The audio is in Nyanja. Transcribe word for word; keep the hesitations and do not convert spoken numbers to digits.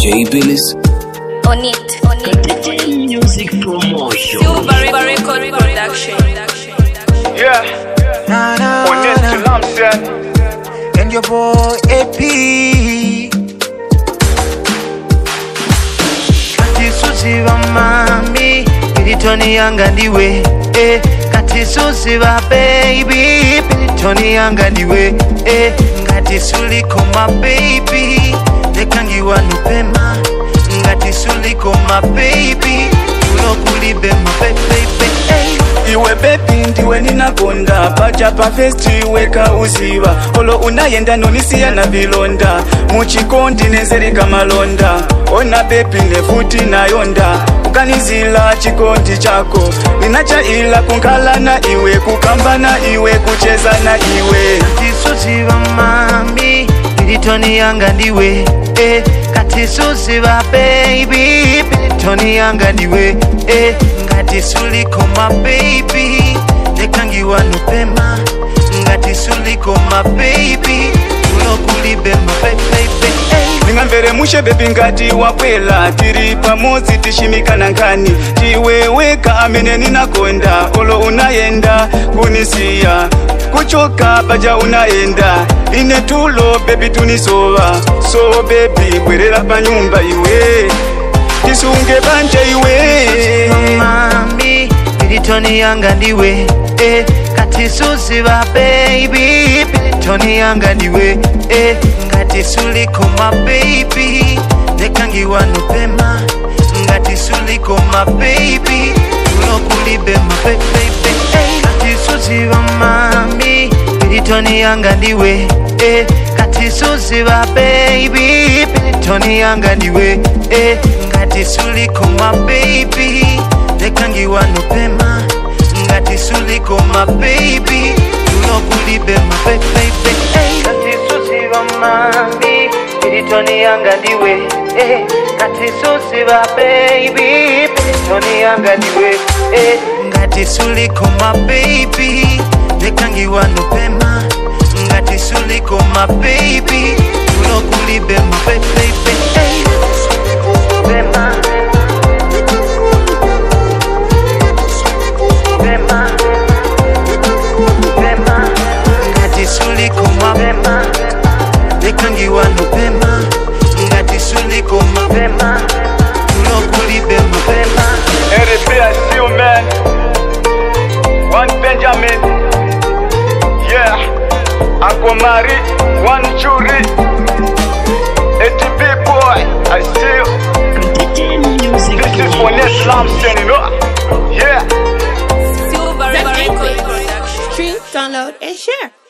J Billis On it, on it. Music promotion. Super record production. Yeah, Nah, nah, on it, nah. you know what I'm saying? And your boy A P Kati suziva mami Pilitoni yanga ndiwe eh. Kati suziva baby Pilitoni yanga ndiwe eh. Ngati suliko my baby Lekangiwa nupema Ngati suliko my baby Ulokulibe my baby eh. Iwe baby ndiwe ninakonda pacha pa festi weka uziva olo unayenda nonisiya na vilonda muchikondi nezereka malonda ona baby nefuti nayonda kukanizila chikondi chako ninachaila kunkala na iwe kukamba na iwe kucheza na iwe Katisuziva mami Pilitoni yanga ndiwe eh. Katisuziva baby Pilitoni yanga ndiwe eh. Ngati suliko my baby Lekangiwa nupema Ngati suliko my baby Ulokulibe my baby eh. ningamvere mushe baby ngati wakwela tiri pamodzi tishimikana nkani tiweweka amene ninakonda olo unayenda kunisiya kuchoka paja unayenda ine tulo baby tunisova so baby bwerera pa nyumba iwe tisunge banje iwe Mami Pilitoni yanga ndiwe eh. Katisuziva baby Pilitoni yanga ndiwe eh. Ngati suliko my baby Lekangiwa nupema Ngati suliko my baby Ulokulibe my baby eh. Katisuziva mami Pilitoni yanga ndiwe eh. Katisuziva baby Pilitoni yanga ndiwe eh. Ngati suliko my baby Lekangiwa nupema Ngati suliko my baby Ulokulibe my baby eh. Katisuziva mami Pilitoni yanga ndiwe eh. Katisuziva baby Pilitoni yanga ndiwe eh. Ngati suliko my baby Lekangiwa nupema Ngati suliko my baby Ulokulibe my baby eh. Bema Bema Bema Ngati suliko my bema Lekangiwa nupema Ngati suliko my bema Ulokulibe my bema R P I see you man one Benjamin yeah Uncle Mari one Jury A T B boy I see you Music this is for Ness Lamson you know yeah Super record production. Stream, download, and share.